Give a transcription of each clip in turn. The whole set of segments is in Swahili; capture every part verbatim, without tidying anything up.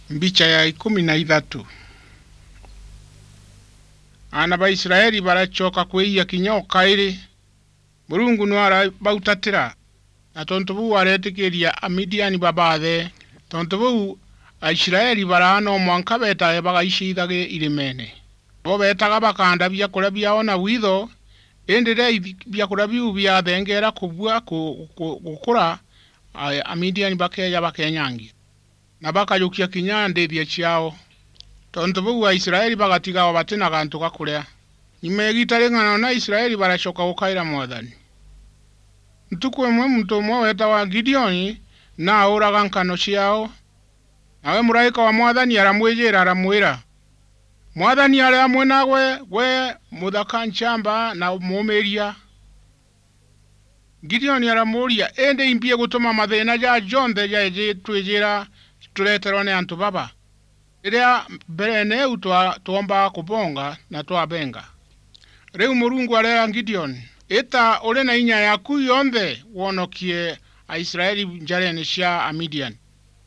Mbicha ya ikumi na ithatu. Ana ba Israeli barachoka kwiya kinyoka iri. Murungu nwara bautatira. Na tonto bu aretikiria Amidiani babathe. Tonto bu Israeli barano mwanka beta bagayishithage irimene. Bo betaga bakanda bya kora byaona witho. Endere bya kora byu bya thengera kubwa gukura Amidiani bakeya bakenyangi. Na bakayukia kinyande bya chiao. Tonto bu wa Israeli bagatiga wabatena kantu kakulea. Nimegitarenga na Israeli barashoka ukaira mwathani. Ntuku emwe muntu omwe weta wa Gideoni na uraga nkano ciao. Nawe muraika wa mwathani aramwejera aramwira. Mwathani ari amwe nawe we muthaka nchamba na mumeria. Gideoni aramuria ende impie gutuma mathina ja jonthe ja je twejera tuleterwo ne antu baba. Iria berene utwa tuomba kubonga na twabenga. Reu Murungu arera Gideon, eta ore na inya yaku yonthe wonokie a Israeli njarene cia Amidian.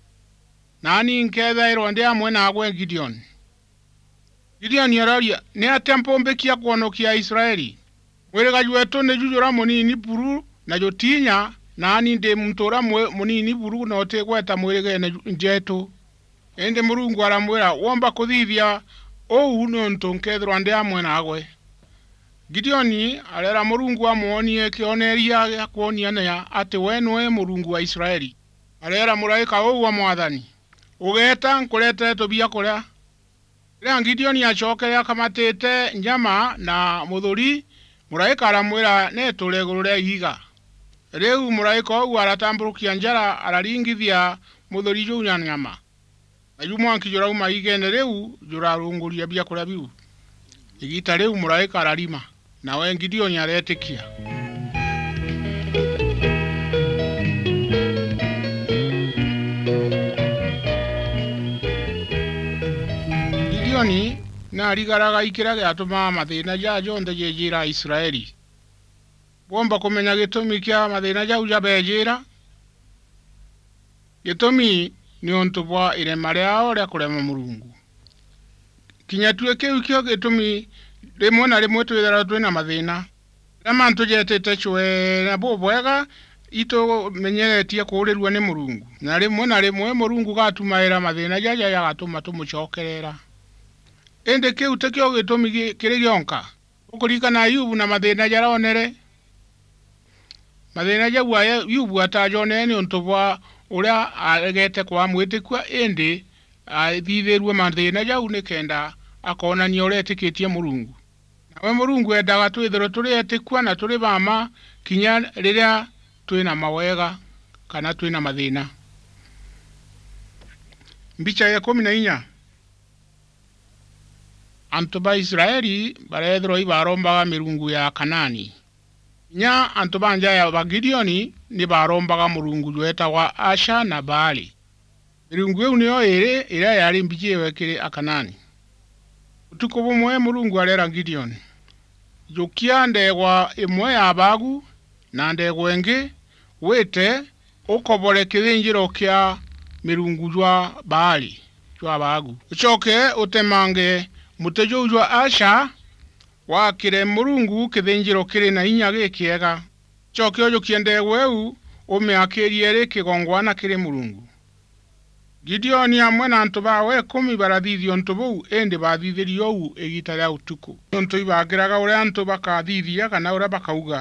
Nani nketha ironde amwe na agwe Gideon. Gideon yararia ne atempo mbekia kuonokia Israeli. Mwirega jweto ne jujura munini buru na jotinya nani nde mtora munini buru na otegweta mwirega ne njeto. Ende Murungu aramwira womba kuthithia ou nonto nkethro ande amwe nagwe. Gideoni arera Murungu amuonie kioneria ya kuonia na ati wenwe Murungu wa Israeli. Arera muraika ou wa mwathani. Ugeta nkulete tobia kuria. Ria Gideoni achoke akamatete nyama na muthuri muraika aramwira ne turegurure iga. Reu muraika ou aratamburukia njara araringithia muthuri ju nyama. Ayumu ankijora uma igene reu jura runguria bia kura biu. Igita reu muraika ararima na we Gideoni aretikia. Gideoni na rigaraga ikirage atuma mathina ja jonthe jejira Israeli. Bomba kumenya gitumi kia mathina ja uja bejira. Gitumi ni onto bwa irema riao ria kurema Murungu. Kinya tueke kio gitumi rimwe na rimwe twithara twina mathina. Rama ntujete chwe na bobwega ito menyeretie kurirwa ni Murungu. Na rimwe na rimwe Murungu gatumaira mathina jaja yagatuma tumuchokerera. Ende kiu tekio gitumi kiri gionka. Ukurika na Ayubu na mathina jaraonere. Mathina jabu Ayubu atajone ni onto bwa uria agete kwa mwitikwa ende athitherwe mathina jau ni kenda akona ni uria etikitie Murungu. Nawe Murungu endaga twithero turi etikwa na turi bama kinya riria twina mawega kana twina mathina. Mbicha ya kumi na inya. Antu ba Israeli barethro ibarombaga mirungu ya Kanani. Nya antu banja ya ba Gideoni ni barombaga Murungu jweta wa Asha na Baali. Mirungu eu niyo ere ira yari mbiche wekire Akanani. Utuko bumwe Murungu arera Gideoni. Jokia ndegwa imwe ya abagu na ndegwa enge wete ukobole kithinjiro kia mirungu jwa Baali jwa abagu. Uchoke utemange mutejo jwa Asha wakire Murungu kithinjiro kiri na inya gikiega. Choke ojo kiende weu umeakirie ri kigongwana kiri Murungu. Gideoni amwe na antu bawe kumi barathithio ntu bau ende bathithirio u egita ria utuku. Ntu ibagiraga ure antu bakathithia kana ure bakauga.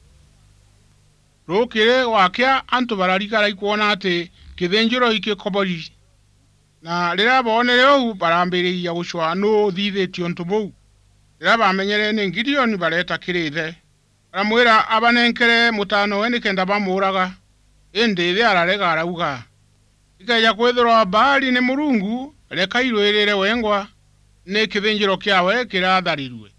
Rokire wakia antu bararikara ikuona ati kithinjiro ikikobori. Na rira bonere u barambiriria gucwa no thithitio ntu bau. Rira bamenyere ni Gideoni bareta kirithe. Aramwira abanenkere mutano eni kenda bamuraga. Ende thi ararega arauga. Ikaja kwethirwa Baali ni Murungu reka irwirire wengwa ni kithinjiro kiawe kiratharirwe.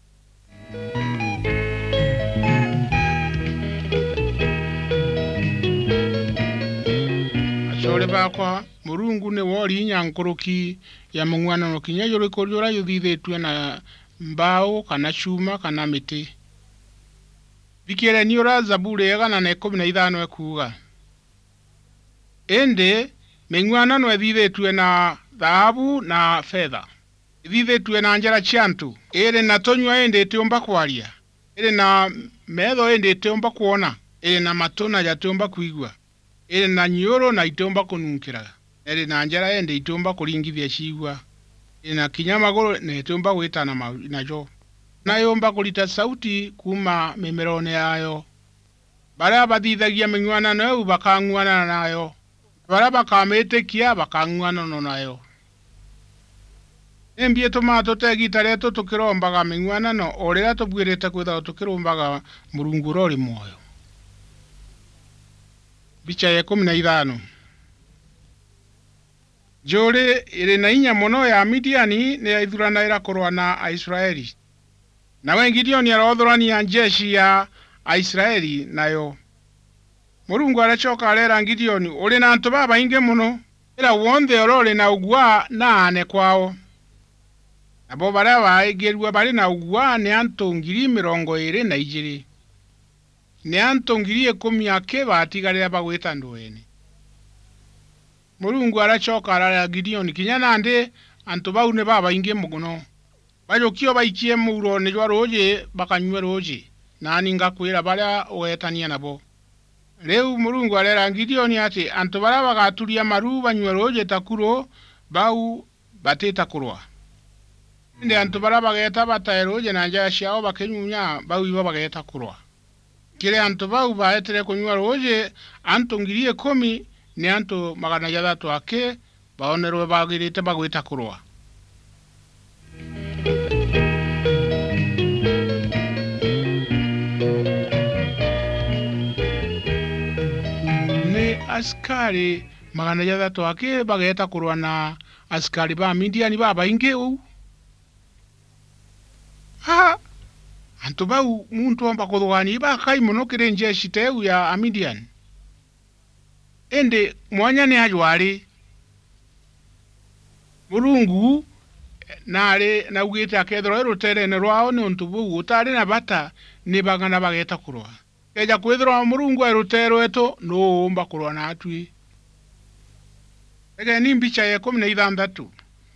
Achore bakwa Murungu ni wori nyankuruki ya mungwana no kinya yuri kujura yuthithitwe na mbao kana chuma kana miti. Bikire ni ora Zaburi ya na ikumi na ithano ekuga. Ende meng'wanano ethithetue na thahabu na fedha, ethithetue na njara ciantu, iri na tonyua indi itiumba kwaria, iri na metho indi itiumba kuona, iri na matuna yatiumba kuigua, iri na nyoro na itiumba kununkira, iri na njara indi itiumba kuringithia ciigua, iri na kinya maguru na itiumba gwitana najo, na yumba kulita sauti kuma mimerone yayo. Baria bathithagia meng'wanano eu bakang'wanana nayo, baria bakamitikia bakang'wanana nayo. Embie tuma tutegita reto tukirombaga meng'wanano orira tubwirite kwitha tukirombaga Murungu rori moyo. Bicha ya kumi na ithano. Jore iri na inya muno ya Midiani ni ithurana irakorwa na Aisraeli. Nawe Gideoni arothorania jeshi ya Aisraeli nayo. Murungu arachoka arera Gideoni, uri na antu babaingi muno, ira wonthe orori na ugwa na ane kwao. Nabo baria baigirua bari na ugwa ni antu ngiri mirongo iri na ijiri. Ni antu ngiri ikumi ake batigarira bagwita ndweni. Murungu arachoka arera Gideoni, kinya nandi antu bau ni babaingi muno. Bajokio baikie muro ni jwa roje bakanywe roje. Nani ngakwira baria ugetania nabo. Reu Murungu arera Gideoni ati antu baria bagaturia maru banywe roje takuro bau bateta kurwa. Inde antu baria bageta batae roje na njara ciao bakenyunya bau ibo bageta kurwa. Kire antu bau baetere kunywa roje antu ngiri ikumi ni antu magana jathatu ake baonerwe bagirite bagwita kurwa. Askari magana jathatu ake bageta kurwa na askari ba Midiani ba baingi u. Ha! Antu bau muntu amba kuthugani ba kai muno kire njeshi teu ya Midian. Ende mwanya ni ajwari. Murungu nare na ugite akethro rutere ne rwao ni untu bu utari na bata ni bagana bageta kurwa. Eja kwithirwa Murungu erutero eto no umba kurwa na atui. Ege ni mbicha ya kumi na ithanthatu.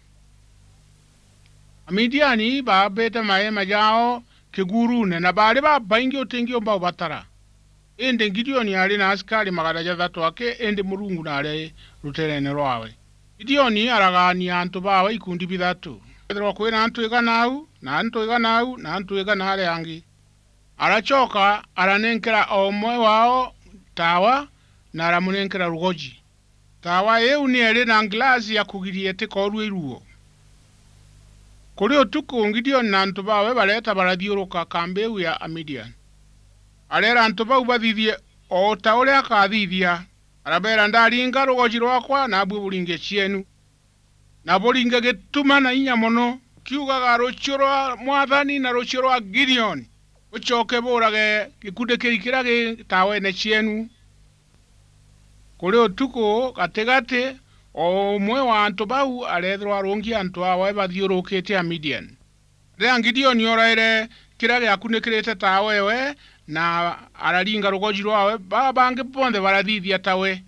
Midiani babete maema jao kigurune na bari babaingi utingi umba ubatara. Ende Gideoni ari na askari magana jathatu ake ende Murungu nare rutere ne rwawe. Gideoni aragani antu bawe ikundi bithatu. Kwithirwa kwina antu iganau na antu iganau na antu iganare angi. Arachoka aranenkera omwe wao tawa na aramunenkera rugoji. Tawa yeu ni eri na glasi ya kugirie tiko ruo iruo. Kuri otuku Gideoni na antu bawe bareta barathiuruka kambeu ya Midian. Arera antu bau bathithie o ta uria akathithia. Arabera ndaringa rugoji rwakwa na bwiburinge cienu. Na buringe gituma na inya muno kiugaga rucio rwa Mwathani na rucio rwa Gideoni. Uchoke borage gikude kirikira ge tawe ne cienu. Kuri otuko gategate o mwe wa antu bau arethro arongi antu awe bathiurukite a Midian. Rea Gideoni oraire kirage akunekirete tawe we na araringa rugoji rwawe babange ponde barathithia tawe.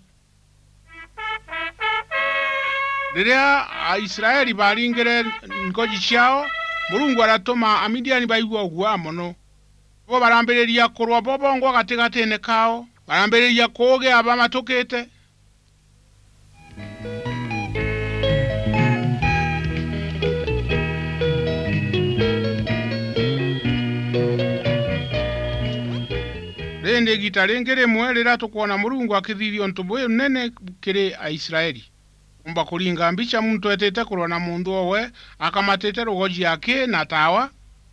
Rea Aisraeli baringere ngoji ciao Murungu aratuma a Midiani baigua ugwa mono. Bo barambereria kurwa bobongo gategate ne kao barambereria koge aba matokete. Rende gitarengere mwerera tukuona Murungu akithithio ntubuye nene kire Aisraeli. Umba kuringa mbicha muntu etete kurwa na mundu owe akamatete rugoji yake na tawa.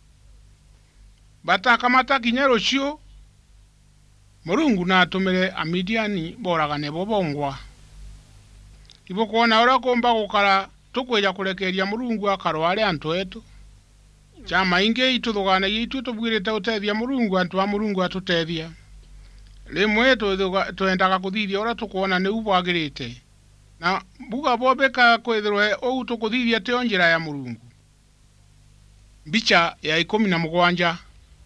Bata akamata kinyero cio Murungu na atumire a Midiani boragane bobongwa. Ibo kuona ora komba gukara tukweja kurekeria Murungu akarware antu etu. Chama inge ituthugana yitu tubwirite utethia Murungu antu wa Murungu atutethia. Rimwe twendaga kuthithia ora tukuona ni ubwagirite. Na buga bobeka kwithirwe ou tukuthithia te njira ya Murungu. Mbicha ya ikumi na mugwanja.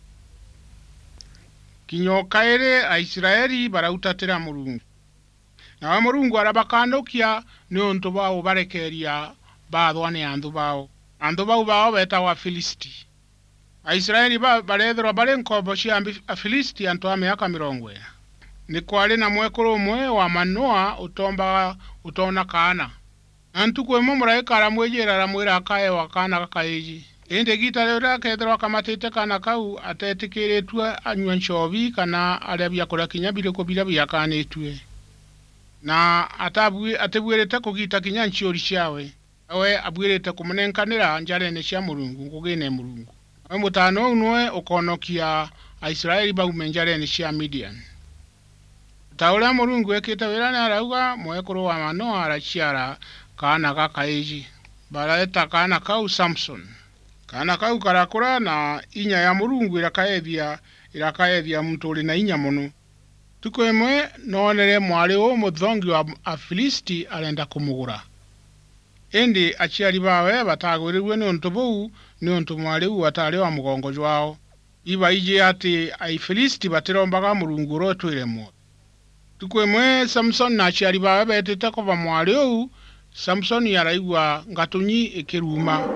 Kinyoka ere Aisraeli barautatira Murungu. nawe Murungu arabakandukia ni untu bao barekeria bathwa ni anthu bao. Anthu bau bao betagwa Afilisti. Aisraeli ba barethirwa bari nkombo cia Afilisti antu a miaka mirongo ina. Ni kwari na mwekuru umwe wa Manoa utombaga utona Kana. Antu kwemo muraika aramwijira aramwira akae wa kana gakaiji. Indi gita rira kethirwa kamatite kana kau atetikiritwe anywa ncobi kana aria biakura kinya biriko bira biakanitwe. Na atabwi atebwirite kugita kinya nciori ciawe. Awe abwirite kumunenkanira njarene cia Murungu ngugine Murungu. Awe mutano unwe ukonokia Aisraeli baume njarene cia Midian. Taura Murungu ekite wira na arauga mwekuru wa Manoa araciara kana gakaiji. Baraeta kana kau Samson. Kana kau karakura na inya ya Murungu irakaethia irakaethia muntu uri na inya muno. Tuko imwe nonere mwari o muthongi wa Afilisti arenda kumugura. Indi aciari bawe batagwirirwe ni untu buu ni untu mwari u atari wa mugongo jwao. Iba ije ati Afilisti batirombaga Murungu rotwire mo. Tuko imwe Samson na aciari bawe betete kuva mwari u. Samson yaraigwa ngatunyi ikiruma.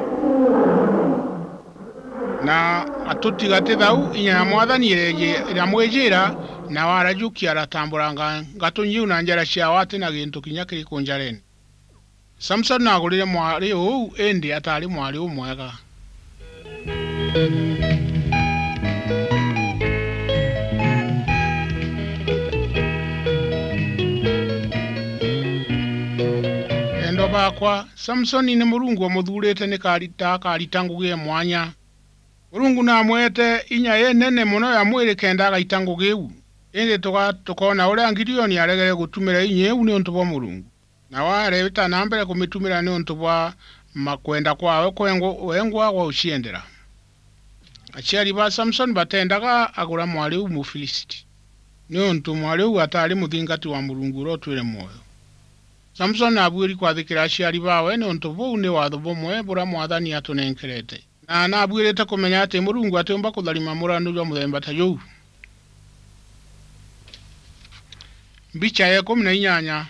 Na atutigate thau inya ya mwathani iramwijira na warajukia aratamburanga ngatunyi una njara cia wate na gintu kinya kiri kunjareni. Samson nagurire mwari u endi atari mwari umwega. Endo bakwa Samson ni Murungu amuthurite ni karita karita ngugie mwanya. Murungu na mwete inya ye nene muno ya mwiri kenda agaitangu giu. Indi tuka tukona uria Gideoni aregere gutumira inya eu ni untu bwa Murungu. Na ware bita nambere kumitumira ni untu bwa makwenda kwawe kwengo wengwa gwa uciendera. Aciari ba Samson batendaga agura mwari u Mufilisti. Ni untu mwari u atari muthingati wa Murungu rotwire moyo. Samson abwiri kwathikira aciari bawe ni untu buu ni watho bumwe bura mwathani atunenkerete. Na nabwirite kumenya ati Murungu atumba kutharima muranu jwa muthemba ta juu. Mbicha ya kumi na inyanya.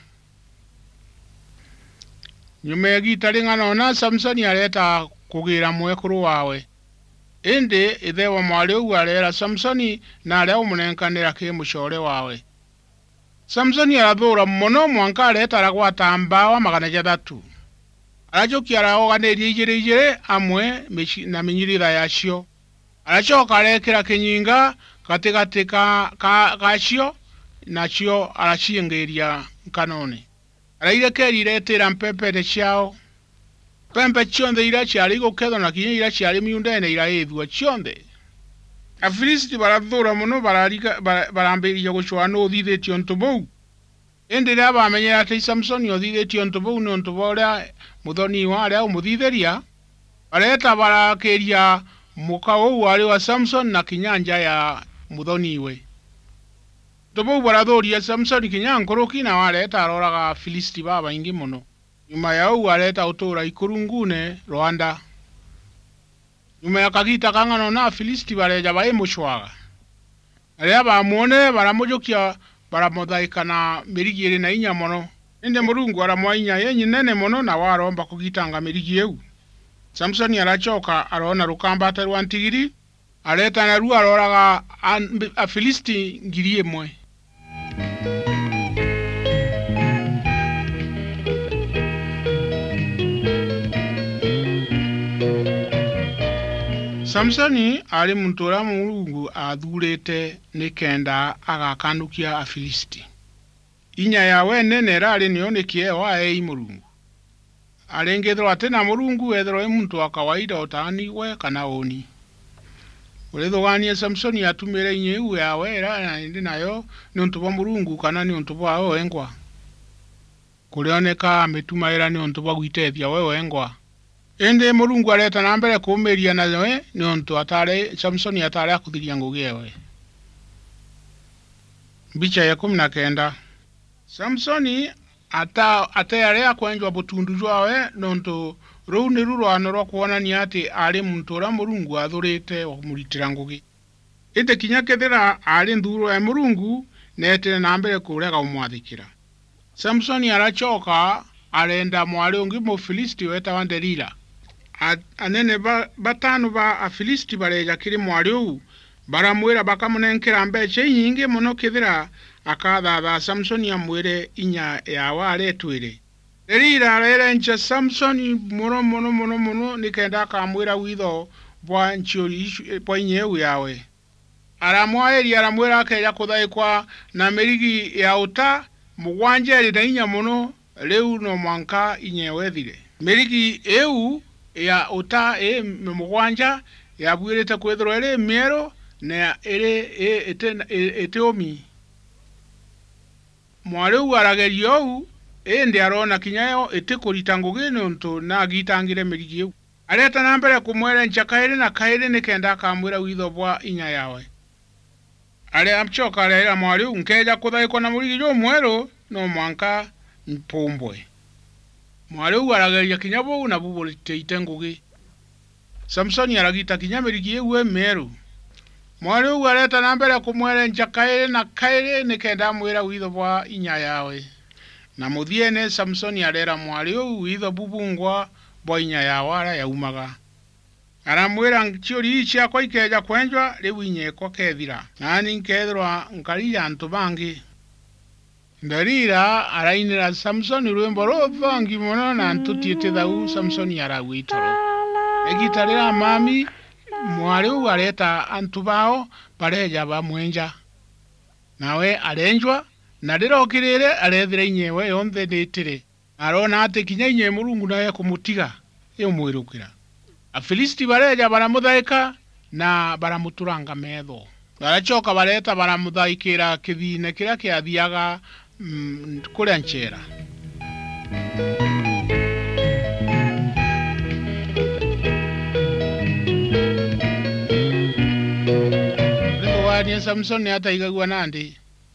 Nyuma ya gita ringana na Samson areta kugira mwekuru wawe. Indi ithe wa mwari u arera Samson na aria umunenkanira ki mucore wawe. Samson arathura muno mwanka areta aragwata mbawa magana jathatu. Arajoki araoganiria igire igire amwe na minyiritha yacio. Aracoka arekira kinyinga gatigati ka gacio nacio araciengeria kanone. Arairekerire etira mpempete ciao. Pempe cionthe ira ciari gukethwo na kinya ira ciari miundene ira ithua cionthe. Afilisti barathura muno barariga barambiria gucwa no thithitio ntu buu. Indi ria bamenyera ati Samson othithitio ntu buu ni ntu boria muthoni wa aria umuthitheria. Bareta barakiria muka uu ari wa Samson na kinyanja ya muthoni we. Tobo barathoria Samson kinya nkoroki na wareta aroraga Filisti baba ingi muno. Nyuma ya uu areta utura ikurungune Rwanda. Nyuma ya kagita kangano na Filisti bareja bae mushwaga. Aria bamuone baramujukia baramuthaika na mirigi iri na inya muno. Inde Murungu aramwainya yenyi nene muno na waromba kugitanga mirigi eu. Samson arachoka arona rukambata rwa ntigiri. Areta na rua aroraga a Filisti ngiri imwe. Samsoni ari muntu ura Murungu athurite ni kenda agakandukia Afilisti. Inya yawe nene rari nionikie wae i Murungu. Arengethro atena Murungu ethro muntu wa kawaida otani we kana oni. Urethogania Samsoni atumire inya iu yawe ra ndi nayo ni untu bwa Murungu kana ni untu bwa o engwa. Kurioneka ametumaira ni untu bwa gwitethia wewe engwa. Ende Murungu areta na mbere kumeria na we ni untu atare Samsoni atare akuthiria ngugi ewe. Mbicha ya kumi na kenda. Samsoni ata atare akwenjwa butundu jwawe nontu ruu ni rurwano rwa kuonania ati ari muntu ura Murungu athurite wa kumuritira ngugi. Ite kinya kethira ari nthuro ya Murungu nete na mbere kurega umwathikira. Samsoni arachoka arenda mwari ungi Mufilisti wetawa Delila. Anene ba, batano ba Afilisti bareja kiri mwari uyu baramwira bakamunenkera mbeche nyingi muno kithira akathatha Samsoni amwire inya yawe aretwire. Delila arerencha Samsoni muno muno muno muno nikenda akamwira witho bwa nchiori bwa inyeu yawe. Aramwaeri aramwira akeja kuthaikwa na mirigi ya uta mugwanja ri na inya muno leu no mwanka inyewe thire. Mirigi eu ya uta e mugwanja yabwirite kwithirwa iri miero na iri ete ete omi. Mwari uyu arageria uyu indi arona kinyayo ete kurita ngugi nontu na agitangire mirigi eu. Areta na mbere kumwerencha kairi na kairi nikenda akamwira witho bwa inya yawe. Ale amchoka arera mwari uyu nkeja kuthaikwa na murigi jo mwero no mwanka mpumbwe. Mwari uyu arageria kinya bou na buburite itengugi. Samsoni aragita kinya mirigi eu meru. Mwari uyu areta na mbere kumwerencha kairi na kairi nikenda amwira witho bwa inya yawe. Na muthiene Samsoni arera mwari uyu witho bubungwa bwa inya yawe ara yaumaga. Aramwira nchiori ichi akwa ikeja kwenjwa riu inyekwa kethira. Nani nkethirwa nkarija antu bangi. Delila arainira Samsoni rwimbo ruthangi muno na ntutiete thau Samsoni aragwitoro. Egitarira mami mwari uyu areta antu bao bareja bamwenja. Nawe arenjwa na ndirokirire arethire inyewe yonthe nditire. Arona ati kinya inye Murungu naye kumutiga yomwirukira. Afilisti bareja baramuthaika na baramuturanga metho. Barachoka bareta baramuthaikira kithine kiria kiathiaga mm, kuria nchera. Ringo Samsoni ataigagua nandi.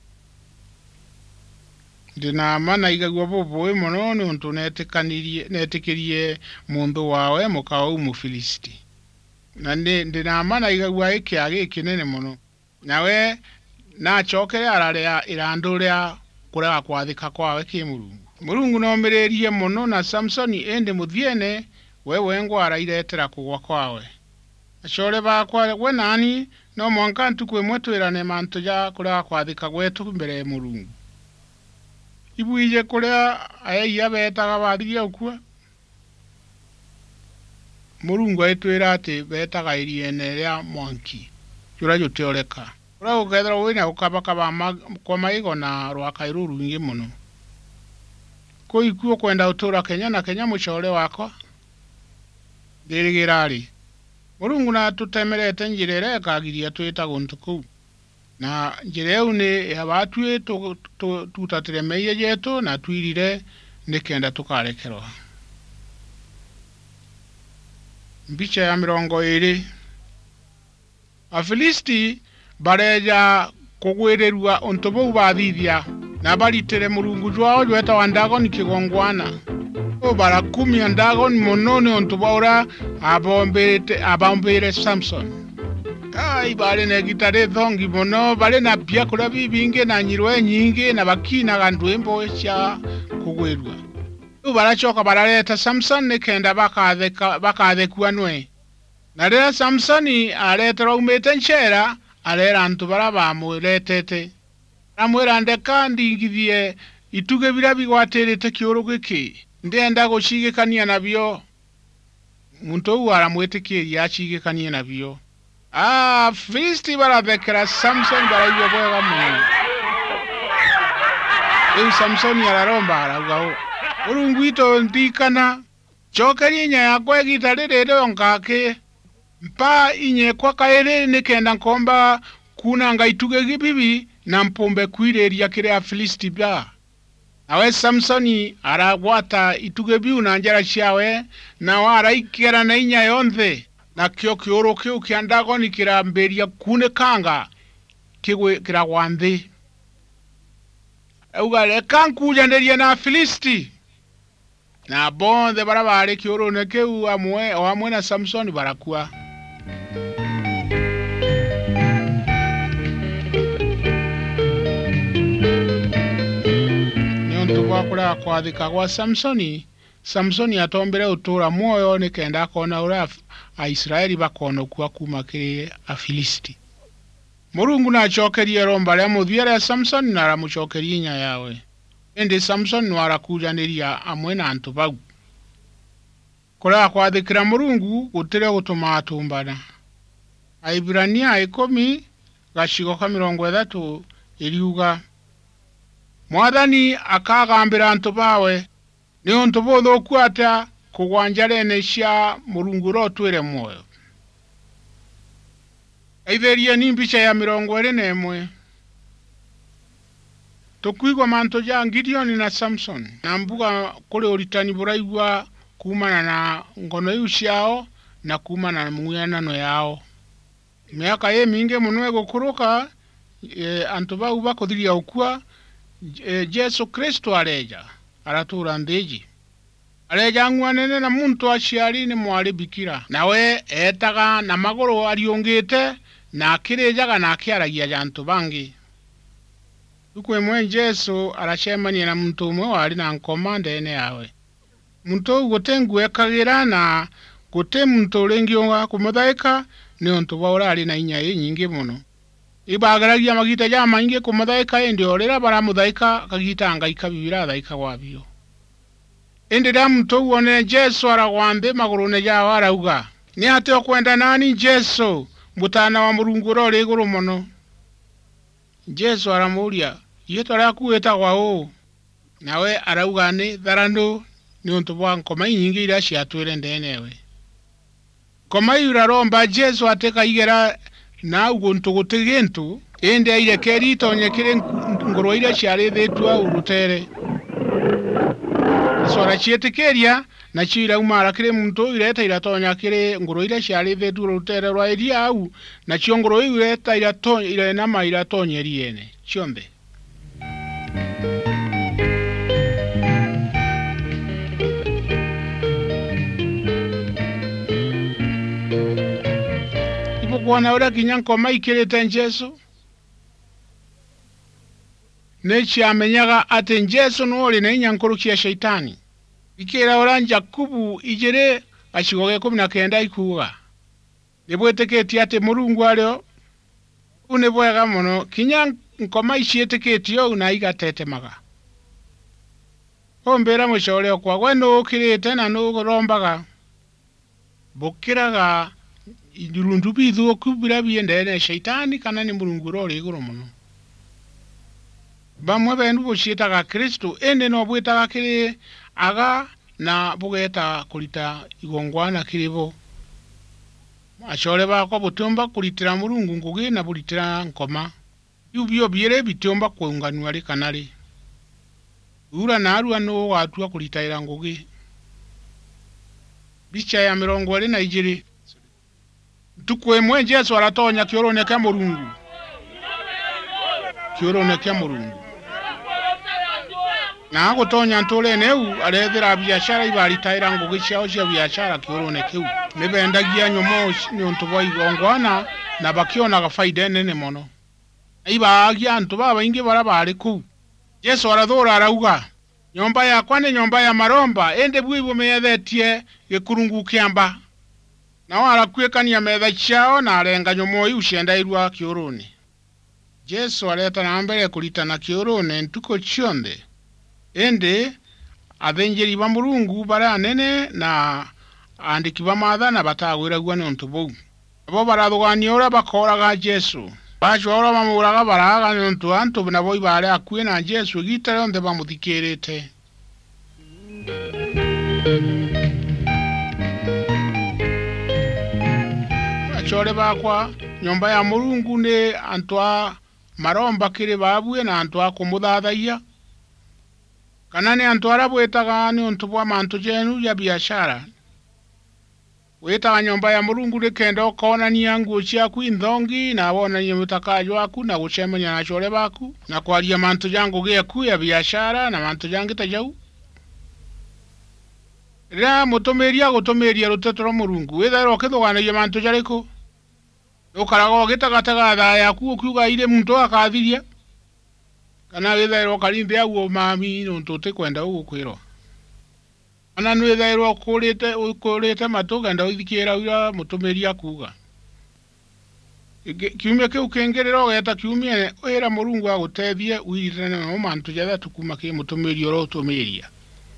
Ndina mana igagua bobo muno nontu netikanirie netikirie mundu wawe mukawa Mufilisti. Na ndina mana igagua ikiage kinene muno. Nawe na chokere ararea iranduria kurea kwathika kwawe ki Murungu. Murungu no mirerie muno na Samsoni ende muthiene wewe ngo arairetera kugwa kwawe. Achore bakwa we nani no mwanka ntukwe mwetwirane mantu ja kurea kwathika gwetu mbere Murungu. Ibuije kurea ayaiya betaga bathiria ukua. Murungu aitwira ati betaga iriene ria mwanki jura juteoreka. Ura ukethera wina ukabakaba kwa maigo na rwakairu rungi muno. Kuikuo kwenda utura Kenya na Kenya muchore wako dirigirari. Murungu na tutemerete njirere akagiria twita guntu kuu. Na njireu ni yabatwe tutatiremeye jeto na twirire nikenda tukarekerwa. Mbicha ya mirongo iri. Afilisti bareja kugwirerua ontobo bathithia na baritere Murungu jwao jweta wandago nikigongwana. O barakumi andago ni monone ontobo ora abombere abombere Samson. Ai bale na gitare thongi mono bale na pia kura bibinge na nyirwe nyingi na bakina gandwembo cha kugwirwa. U barachoka barareta Samson nikenda bakatheka bakathekua nwe. Na rera Samsoni aretera umete nchera arera antu baraba muretete. Amwera ndeka ndingithie ituge bira bigwaterete kioro giki. Ndenda gushigikania nabyo. Muntu uyu aramwetikiria achigikanie nabyo. Ah, Filisti barathekera Samson baraiyo bwega muno. Eyu Samsoni araromba arauga Murungu ito ndikana chokeri inya yakwa gitarire yonkake mpa inye kwa kaere nikenda nkomba kuna ngaituge gibibi na mpombe kwireria kire Filisti bya. Awe Samsoni aragwata ituge biu na njara ciawe na waraikera na inya yonthe. Na kio kioro kiu kiandago ni kiramberia kune kanga kigwe kiragwanthi. Euga leka nkujanderia na Filisti. Na bonde barabare kioro ne kiu amwe o amwe na Samsoni barakua. Nyonto kura kwathika gwa Samsoni, Samsoni atombere utura muoyo ni kenda akona ura Aisraeli bakonokua kuma kiri Afilisti. Murungu na chokerie romba ria muthia ria Samsoni na aramuchokerie inya yawe. Indi Samsoni nwarakujanĩria amwe na antu bau. Kura kwathikira Murungu gutire gutuma atumbana. Aibrania ikumi gacigo ka mirongo ithatu iriuga, Mwathani akagambira antu bawe ni untu buthuku atia kugwa njarene cia Murungu rotwire muoyo. Aitherie ni mbica ya mirongo iri na imwe. Tukuigwa manto ja Gideon na Samson na mbuga kuri uritani buraigwa kumana na ngono iu ciao na kumana na muyanano yao. Miaka ye mingi muno egukuruka e, antu bau bakuthiria ukua e, Jesu Kristo areja aratura nthiji. Areja ngwanene na muntu aciari ni mwari bikira, nawe etaga na maguru ariungite na akirejaga na akiaragia jantu bangi. Ukwe mwe Jesu aracemania na muntu umwe wari na nkoma ndene yawe. Muntu gutengu ekagira na gute muntu urengi onga kumuthaika ni untu bwa ari na inya nyingi muno. Ibagaragia magita ja maingi kumuthaika indi orera bara muthaika kagita ngaika bibira thaika gwabio. Indi da muntu wone Jesu aragwambe magurune ja warauga, ni ate okwenda nani Jesu mutana wa Murungu rore iguru muno. Jesu aramuria, yeto rakueta kwao. Nawe arauga ni tharando ni untu bwa nkoma nyingi ira ciatwire ndenewe. Koma yura romba Jesu ateka igera na uguntu gutigentu ende aire keri tonye kire ngoro ira ciare thetwa urutere. Sora chietekeria na chira umara kire muntu ireta iratonya kire ngoro ira ciare thetwa urutere rwa iria au na chiongoro ireta iratonya ira nama iratonye riene chiombe. Kuona ora kinyanko maikirete Jesu nechi amenyaga ate Jesu nori na inyankuru kia shaitani ikira oranja kubu ijere achigoge kumi na kenda ikuga nebweteketi ate Murungu ario unebwega muno kinyanko maicieteketi yo na igatete maga ombera mushore kwa gweno kirete na no rombaga bokiraga irundu bithu kubira biendene shaitani kana ni Murungu rore iguru muno. Bamwe bendu boshitaga Kristo ende no bwetaga kiri aga na bugeta kulita igongwana kiribo. Ashore bako butumba kulitira Murungu ngugi na bulitira nkoma. Yubyo byere bitumba kuunganwa ri kanali. Ura na aru ano watu kulitaira ngugi. Bicha ya mirongo iri na ijiri. Tukwe mwe Jesu aratonya kiorone kya Murungu. Kiorone kya Murungu. Na agotonya ntole neu arethera biashara ibali taira ngugi cyao cia biashara kiorone keu. Nebendagia nyomo ni untu bwa igongwana na bakiona ga faida nene mono. Iba agia antu baba ingi bara bari ku. Jesu arathora arauga, nyomba yakwa ni nyomba ya maromba ende bwibo meyethetie gikurungu kiamba. Na wala kwekania metha ciao na arenga nyomo iu ciendairwa kiorone. Jesu aleta na mbere kulitana kiorone ntuko chionde. Ende abenjeri ba Murungu bara nene na andiki ba mathana batagwiragwa ni untu bau. Abo barathugania ora bakoraga Jesu. Bacho ora bamuraga baraga ni untu antu na boi bare akue na Jesu gitare onde bamuthikirite. Chore bakwa nyomba ya Murungu ne antwa maromba kire babue na antwa kumuthathaia kana ne antwa arabwetaga ni untu bwa mantu jenu ya biashara weta nyomba ya Murungu ne kenda kona ni yangu ciaku inthongi na wona ni mutakajo aku na gucemanya na chore baku na kwaria mantu jangu geku ya biashara na mantu jangita jau ra mutomeria gutomeria rutetro Murungu wethero kithugana ye mantu jariko ukarago gitagataga tha yaku ukiuga ire muntu akathiria kana withairwo karinthi aguo mami nuntu utikwenda ugukwirwo ana nwithairwo ukurite ukurite matu genda uthikira ura mutumiri akuga kiumia kiu kengerero geta kiumia wira Murungu agutethie wiritane no mantu jatha tukuma ki mutumiri oro utumiria.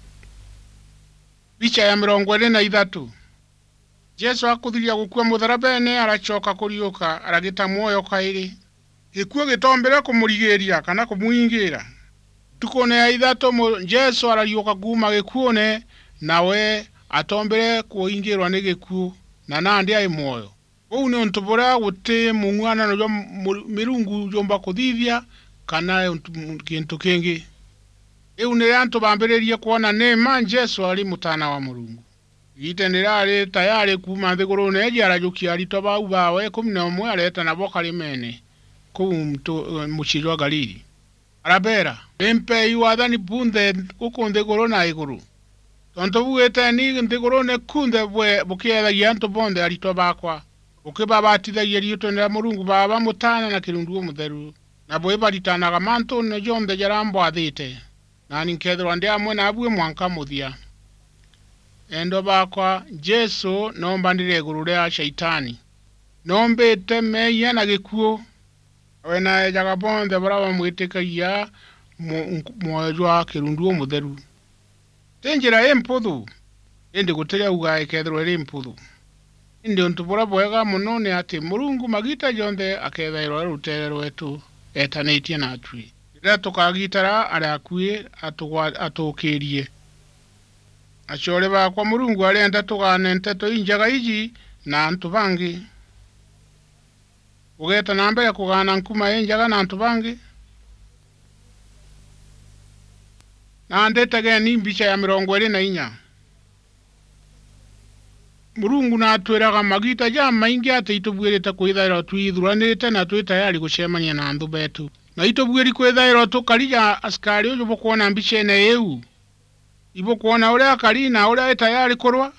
Picha ya mirongo ine na ithatu. Jesu akuthiria gukua mutharabene arachoka kuriuka aragita muoyo kairi. Gikuo gitombera kumurigiria kana kumuingira. Tukone ya ithatu Jesu arariuka kuma gikuone nawe atombere kuingirwa ni gikuo na nandi ai muoyo. Uu ni untu bura guti mungwana no Mirungu jomba kuthithia kana kintu kingi. Iu ni antu bambiririe kuona nema Jesu ari mutana wa Murungu. Gitendera ari tayari kuma thigurune eji arajukia rito bau bawe kumi na umwe areta na boka rimene ku muchiro Galili. Arabera empe iwathani bunde ukunde gorona iguru. Tonto buete ni ndigurune kunde bwe bukiethagia antu bonde arito bakwa. Ukibabatithagia rito na Murungu baba mutana na kirundu mutheru. Na bwe baritanaga mantu ne jonde jarambo athite. Na ninkethwa ndi amwe na abue mwanka muthia. Endo bakwa Jesu nomba ndire iguru ria shaitani. Nombete meya na gikuo. Wena ejaga bonde baraba mwitikagia mwoyo kirundu mutheru. Tenjira emputhu. Indi gutiria uga ekethwa ri emputhu. Indi untu bura bwega muno ni ati Murungu magita jonde akethairwa rutere rwetu etanitie na atui. Rira tukagitara ari akui atukirie. Achore bakwa Murungu arenda tugane nteto injaga iji na antu bangi. Ugeta namba ya kugana nkuma injaga na antu bangi. Na ndetege ni mbicha ya mirongo ine na inya. Murungu na atwiraga magita ja maingi ate itubwirite kwithaira twithuranite na twi tayari gucemania na andu betu. Na itubwiri kwithaira tukarija askari uju bokuona mbicha ene eu. Ibo kuona uria kari na uria tayari kurwa.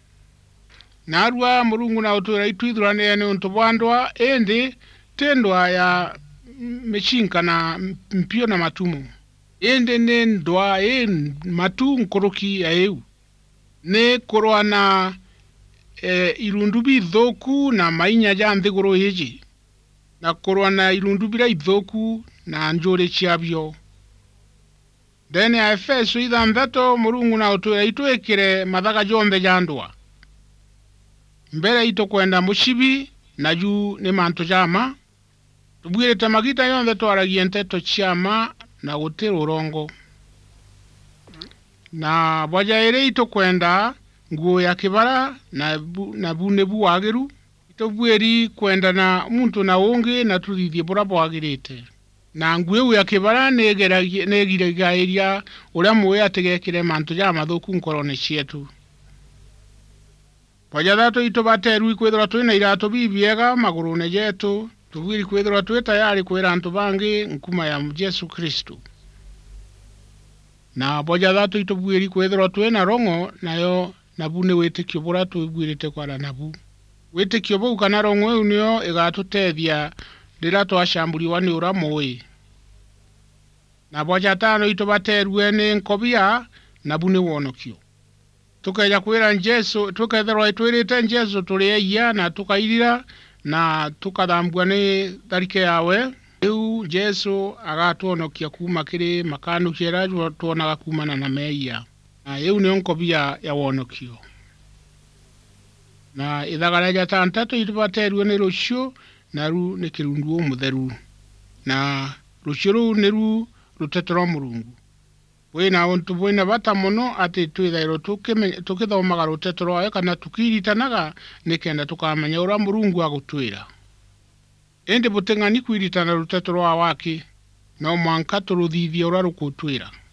Narua Murungu na utwira itwithuranire ni untu bwandwa endi tendwa ya mechinka na mpio na matumu. Endi ni ndwa e matu nkuruki ya eu. Ne kurwa na e, irundu bithoku na mainya ja nthiguru iji. Na kurwa na irundu bira ithoku na njure ciabio. Dene ya Efeso ithanthatu Murungu na utwira itwikire mathaga jombe jandwa. Mbere ito kwenda mushibi na juu ni mantu jama. Tubwirite magita yonthe twaragie nteto chiama na gutira urongo. Na bwajaire ito kwenda nguo ya kibara na bu, na bunebu wagiru. Ito bweri kwenda na muntu na ungi na tuthithie bura bwagirite. Na nguo ya kibara negiragairia uria muwe ategekire mantu jama thuku nkorone cietu. Bwajathatu ito bateru ikwithira twina irato bibiega magurune jetu. Tubwiri kwithira twi tayari kwira antu bangi nkuma ya Yesu Kristo. Na bwajathatu ito bwiri kwithira twina rongo nayo nabune witikio bura tubwirite kwara nabu. Witikio bu kana rongo unio igatutethia rira twashamburiwa ni ura moyi. Na bwajatano ito bateru ene nkobia nabune wonokio. Tukaja kwira Jesu tukethirwa twirite Jesu tuliya na tukairira na tukathambwa ni tharike yawe. Iu Jesu agatuonokia kuma kiri makanu kira tuonaga kumana na meia. Na iu ni nkobia ya wonokio. Na ithagara ja tantatu itubaterwe ni rucio na ru ni kirundu mutheru. Na rucio ru ni ru rutetero Murungu. Wena untu bwina bata muno ati twithairo tukithomaga rutetero ayo kana tukiritanaga nikenda tukamenya ura Murungu agutwira. Ende butengani kwiritana rutetero wake no mwanka turuthithia ura rukutwira.